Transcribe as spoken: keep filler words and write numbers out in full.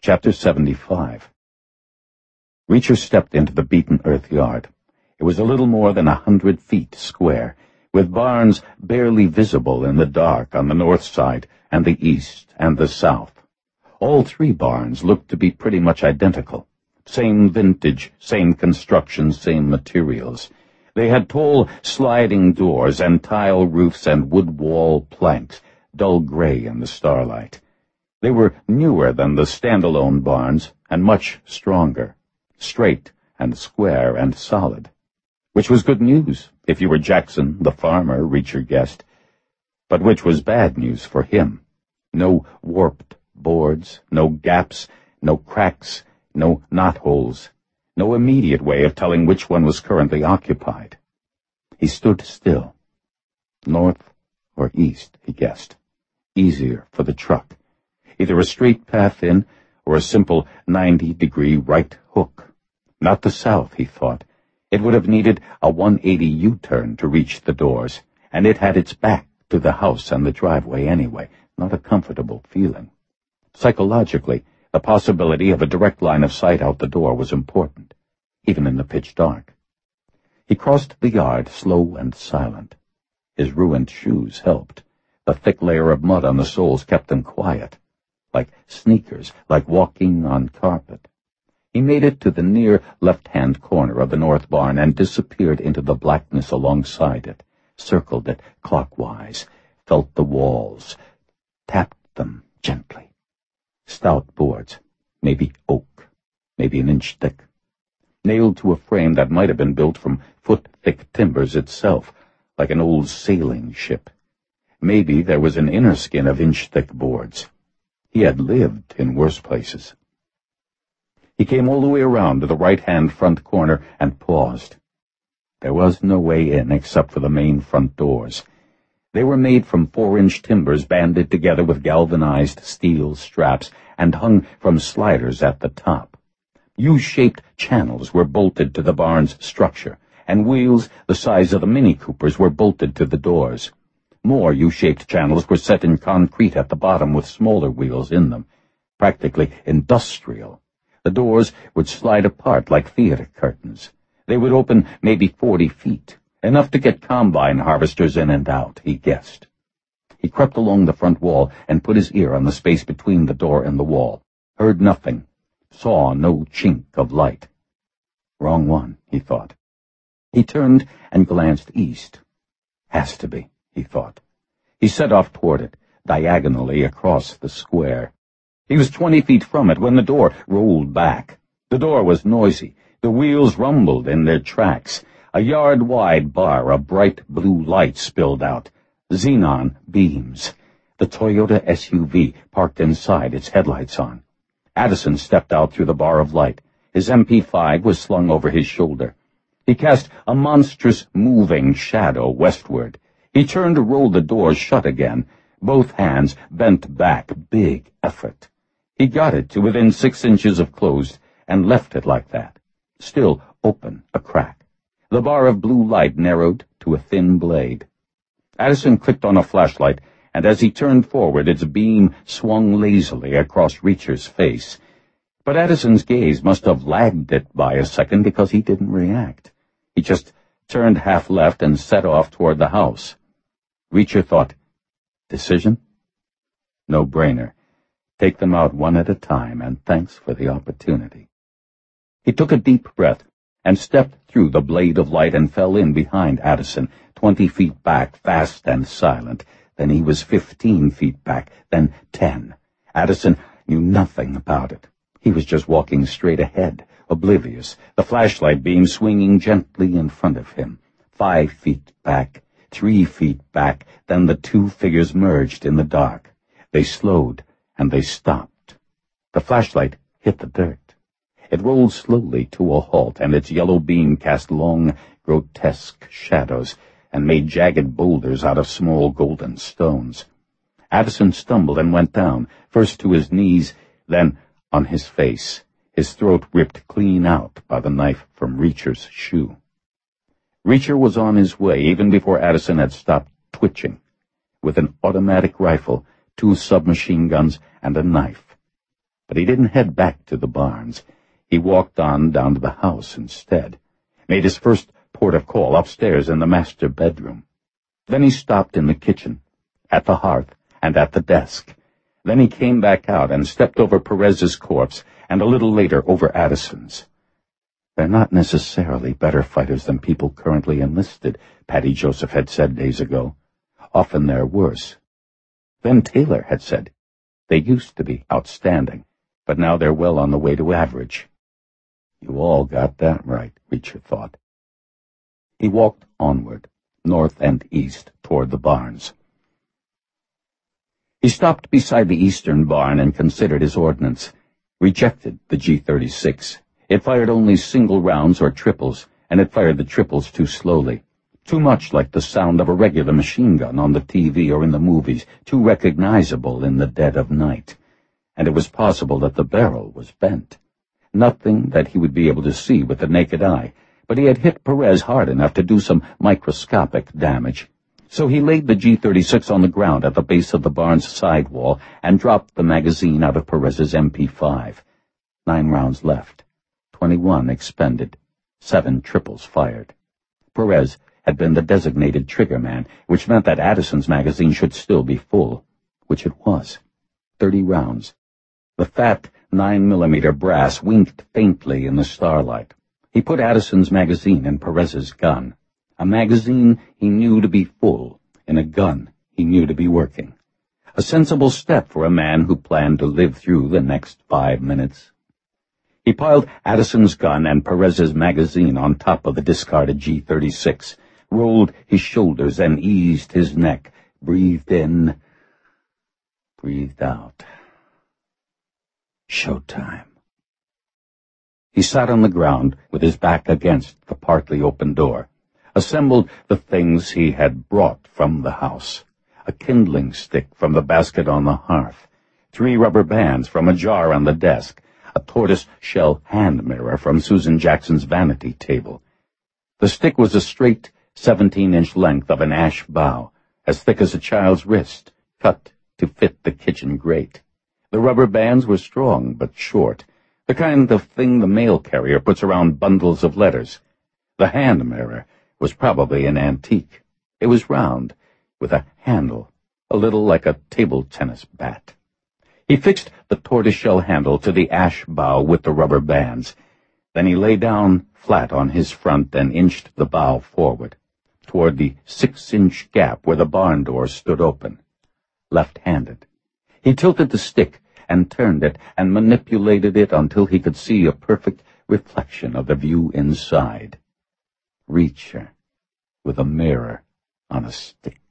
Chapter seventy-five. Reacher stepped into the beaten earth yard. It was a little more than a hundred feet square, with barns barely visible in the dark on the north side and the east and the south. All three barns looked to be pretty much identical. Same vintage, same construction, same materials. They had tall sliding doors and tile roofs and wood wall planks, dull gray in the starlight. They were newer than the standalone barns and much stronger, straight and square and solid, which was good news if you were Jackson, the farmer, Reacher guessed, but which was bad news for him. No warped boards, no gaps, no cracks, no knotholes, no immediate way of telling which one was currently occupied. He stood still. North or east, he guessed. Easier for the truck. Either a straight path in, or a simple ninety-degree right hook. Not the south, he thought. It would have needed a one eighty U-turn to reach the doors, and it had its back to the house and the driveway anyway. Not a comfortable feeling. Psychologically, the possibility of a direct line of sight out the door was important, even in the pitch dark. He crossed the yard, slow and silent. His ruined shoes helped. The thick layer of mud on the soles kept them quiet, like sneakers, like walking on carpet. He made it to the near left-hand corner of the north barn and disappeared into the blackness alongside it, circled it clockwise, felt the walls, tapped them gently. Stout boards, maybe oak, maybe an inch thick, nailed to a frame that might have been built from foot-thick timbers itself, like an old sailing ship. Maybe there was an inner skin of inch-thick boards. He had lived in worse places. He came all the way around to the right-hand front corner and paused. There was no way in except for the main front doors. They were made from four-inch timbers banded together with galvanized steel straps and hung from sliders at the top. U-shaped channels were bolted to the barn's structure, and wheels the size of the Mini Coopers were bolted to the doors. More U-shaped channels were set in concrete at the bottom with smaller wheels in them, practically industrial. The doors would slide apart like theater curtains. They would open maybe forty feet, enough to get combine harvesters in and out, he guessed. He crept along the front wall and put his ear on the space between the door and the wall, heard nothing, saw no chink of light. Wrong one, he thought. He turned and glanced east. Has to be, he thought. He set off toward it, diagonally across the square. He was twenty feet from it when the door rolled back. The door was noisy. The wheels rumbled in their tracks. A yard-wide bar of bright blue light spilled out. Xenon beams. The Toyota S U V parked inside, its headlights on. Addison stepped out through the bar of light. His M P five was slung over his shoulder. He cast a monstrous, moving shadow westward. He turned to roll the door shut again. Both hands bent back, big effort. He got it to within six inches of closed and left it like that, still open, a crack. The bar of blue light narrowed to a thin blade. Addison clicked on a flashlight, and as he turned forward, its beam swung lazily across Reacher's face. But Addison's gaze must have lagged it by a second because he didn't react. He just turned half left and set off toward the house. Reacher thought, decision? No-brainer. Take them out one at a time, and thanks for the opportunity. He took a deep breath and stepped through the blade of light and fell in behind Addison, twenty feet back, fast and silent. Then he was fifteen feet back, then ten. Addison knew nothing about it. He was just walking straight ahead, oblivious, the flashlight beam swinging gently in front of him. Five feet back, three feet back, then the two figures merged in the dark. They slowed, and they stopped. The flashlight hit the dirt. It rolled slowly to a halt, and its yellow beam cast long, grotesque shadows and made jagged boulders out of small golden stones. Addison stumbled and went down, first to his knees, then on his face, his throat ripped clean out by the knife from Reacher's shoe. Reacher was on his way even before Addison had stopped twitching, with an automatic rifle, two submachine guns, and a knife. But he didn't head back to the barns. He walked on down to the house instead, made his first port of call upstairs in the master bedroom. Then he stopped in the kitchen, at the hearth, and at the desk. Then he came back out and stepped over Perez's corpse, and a little later over Addison's. They're not necessarily better fighters than people currently enlisted, Patty Joseph had said days ago. Often they're worse. Then Taylor had said, they used to be outstanding, but now they're well on the way to average. You all got that right, Reacher thought. He walked onward, north and east, toward the barns. He stopped beside the eastern barn and considered his ordnance. Rejected the G thirty-six. It fired only single rounds or triples, and it fired the triples too slowly. Too much like the sound of a regular machine gun on the T V or in the movies, too recognizable in the dead of night. And it was possible that the barrel was bent. Nothing that he would be able to see with the naked eye, but he had hit Perez hard enough to do some microscopic damage. So he laid the G thirty-six on the ground at the base of the barn's side wall and dropped the magazine out of Perez's M P five. Nine rounds left. Twenty-one expended. Seven triples fired. Perez had been the designated trigger man, which meant that Addison's magazine should still be full, which it was. Thirty rounds. The fat nine-millimeter brass winked faintly in the starlight. He put Addison's magazine in Perez's gun. A magazine he knew to be full, in a gun he knew to be working. A sensible step for a man who planned to live through the next five minutes. He piled Addison's gun and Perez's magazine on top of the discarded G thirty-six, rolled his shoulders and eased his neck, breathed in, breathed out. Showtime. He sat on the ground with his back against the partly open door, assembled the things he had brought from the house. A kindling stick from the basket on the hearth, three rubber bands from a jar on the desk, a tortoise-shell hand mirror from Susan Jackson's vanity table. The stick was a straight seventeen-inch length of an ash bough, as thick as a child's wrist, cut to fit the kitchen grate. The rubber bands were strong but short, the kind of thing the mail carrier puts around bundles of letters. The hand mirror was probably an antique. It was round, with a handle, a little like a table tennis bat. He fixed the tortoiseshell handle to the ash bough with the rubber bands. Then he lay down flat on his front and inched the bough forward, toward the six-inch gap where the barn door stood open. Left-handed. He tilted the stick and turned it and manipulated it until he could see a perfect reflection of the view inside. Reacher, with a mirror on a stick.